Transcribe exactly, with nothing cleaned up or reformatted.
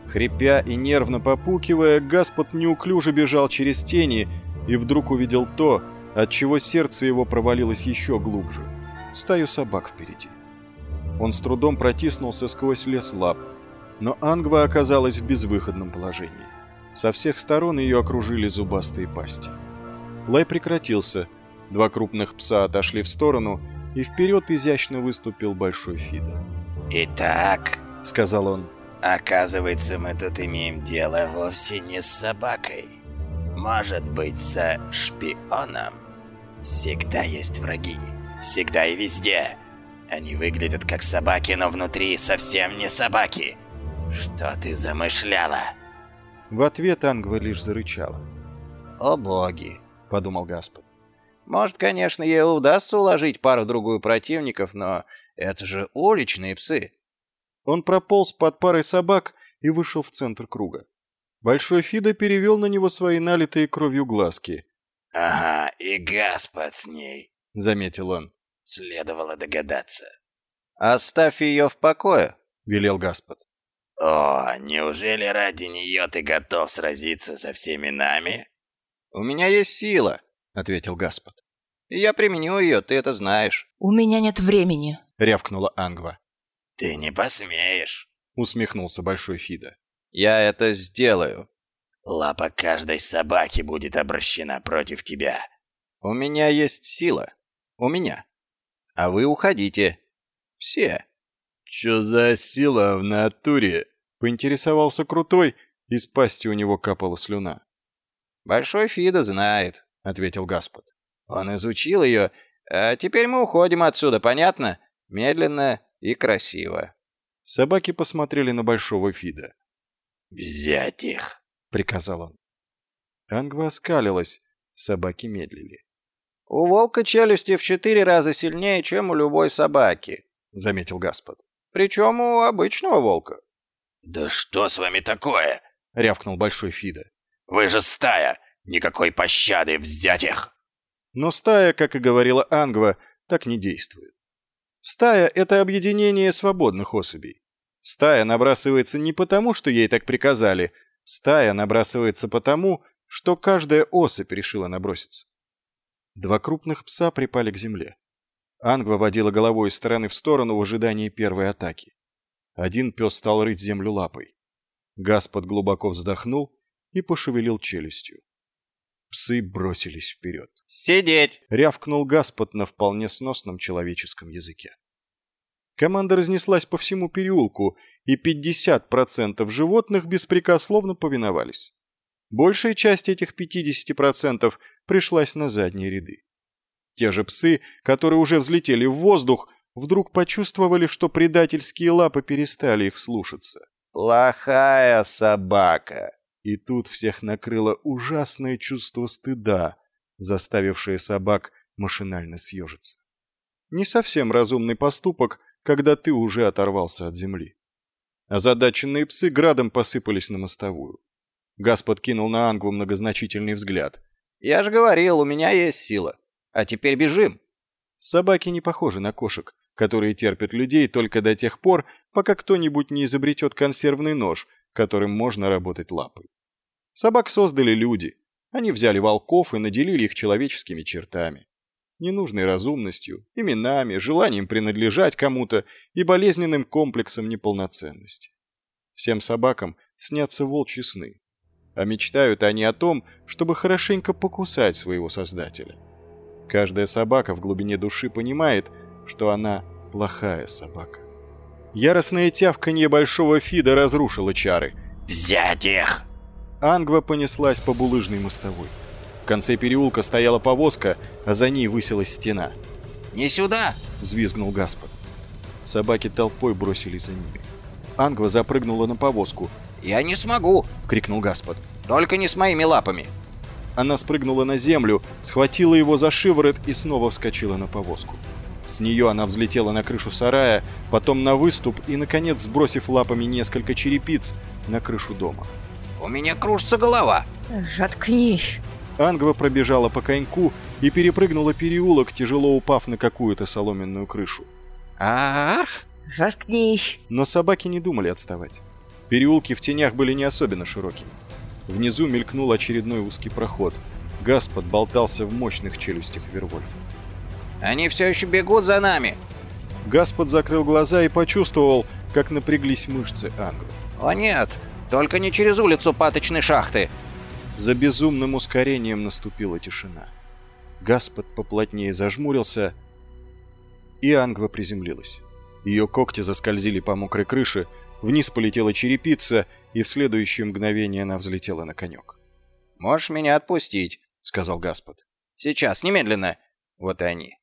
Хрипя и нервно попукивая, Гаспод неуклюже бежал через тени и вдруг увидел то, от чего сердце его провалилось еще глубже — стаю собак впереди. Он с трудом протиснулся сквозь лес лап, но Ангва оказалась в безвыходном положении. Со всех сторон ее окружили зубастые пасти. Лай прекратился, два крупных пса отошли в сторону, и вперед изящно выступил Большой Фидо. «Итак», — сказал он, — «оказывается, мы тут имеем дело вовсе не с собакой. Может быть, со шпионом. Всегда есть враги, всегда и везде. Они выглядят как собаки, но внутри совсем не собаки. Что ты замышляла?» В ответ Ангва лишь зарычала. «О боги», — подумал Гаспод. «Может, конечно, ей удастся уложить пару-другую противников, но это же уличные псы». Он прополз под парой собак и вышел в центр круга. Большой Фидо перевел на него свои налитые кровью глазки. «Ага, и Гаспод с ней», — заметил он. «Следовало догадаться». «Оставь ее в покое», — велел Гаспод. «О, неужели ради нее ты готов сразиться со всеми нами?» «У меня есть сила», — ответил Гаспод. «И я применю ее, ты это знаешь». «У меня нет времени», — рявкнула Ангва. «Ты не посмеешь», — усмехнулся Большой Фидо. «Я это сделаю. Лапа каждой собаки будет обращена против тебя. У меня есть сила. У меня. А вы уходите. Все». «Чё за сила в натуре?» — поинтересовался Крутой, из пасти у него капала слюна. «Большой Фидо знает», — ответил Гаспод. «Он изучил ее, а теперь мы уходим отсюда, понятно? Медленно и красиво». Собаки посмотрели на Большого Фидо. «Взять их», — приказал он. Ангва оскалилась, собаки медлили. «У волка челюсти в четыре раза сильнее, чем у любой собаки», — заметил Гаспод. «Причем у обычного волка». «Да что с вами такое?» — рявкнул Большой Фидо. «Вы же стая! Никакой пощады, взять их!» Но стая, как и говорила Ангва, так не действует. Стая — это объединение свободных особей. Стая набрасывается не потому, что ей так приказали. Стая набрасывается потому, что каждая особь решила наброситься. Два крупных пса припали к земле. Ангва водила головой из стороны в сторону в ожидании первой атаки. Один пес стал рыть землю лапой. Гаспод глубоко вздохнул и пошевелил челюстью. Псы бросились вперед. «Сидеть!» — рявкнул Гаспод на вполне сносном человеческом языке. Команда разнеслась по всему переулку, и пятьдесят процентов животных беспрекословно повиновались. Большая часть этих пятидесяти процентов пришлась на задние ряды. Те же псы, которые уже взлетели в воздух, вдруг почувствовали, что предательские лапы перестали их слушаться. «Плохая собака!» И тут всех накрыло ужасное чувство стыда, заставившее собак машинально съежиться. Не совсем разумный поступок, когда ты уже оторвался от земли. Озадаченные псы градом посыпались на мостовую. Гаспод кинул на Ангву многозначительный взгляд. «Я же говорил, у меня есть сила. А теперь бежим!» Собаки не похожи на кошек, которые терпят людей только до тех пор, пока кто-нибудь не изобретет консервный нож, которым можно работать лапой. Собак создали люди. Они взяли волков и наделили их человеческими чертами. Ненужной разумностью, именами, желанием принадлежать кому-то и болезненным комплексом неполноценности. Всем собакам снятся волчьи сны. А мечтают они о том, чтобы хорошенько покусать своего создателя. Каждая собака в глубине души понимает, что она плохая собака. Яростное тявканье Большого Фидо разрушило чары. «Взять их!» Ангва понеслась по булыжной мостовой. В конце переулка стояла повозка, а за ней высилась стена. «Не сюда!» — взвизгнул Гаспод. Собаки толпой бросились за ними. Ангва запрыгнула на повозку. «Я не смогу!» — крикнул Гаспод. «Только не с моими лапами!» Она спрыгнула на землю, схватила его за шиворот и снова вскочила на повозку. С нее она взлетела на крышу сарая, потом на выступ и, наконец, сбросив лапами несколько черепиц, на крышу дома. «У меня кружится голова!» «Заткнись!» Ангва пробежала по коньку и перепрыгнула переулок, тяжело упав на какую-то соломенную крышу. «Ах!» «Заткнись!» Но собаки не думали отставать. Переулки в тенях были не особенно широкими. Внизу мелькнул очередной узкий проход. Гаспод болтался в мощных челюстях Вервольфа. «Они все еще бегут за нами!» Гаспод закрыл глаза и почувствовал, как напряглись мышцы Ангры. «О нет! Только не через улицу паточной шахты!» За безумным ускорением наступила тишина. Гаспод поплотнее зажмурился, и Ангва приземлилась. Ее когти заскользили по мокрой крыше, вниз полетела черепица, и в следующее мгновение она взлетела на конек. «Можешь меня отпустить», — сказал Гаспод. «Сейчас, немедленно. Вот и они.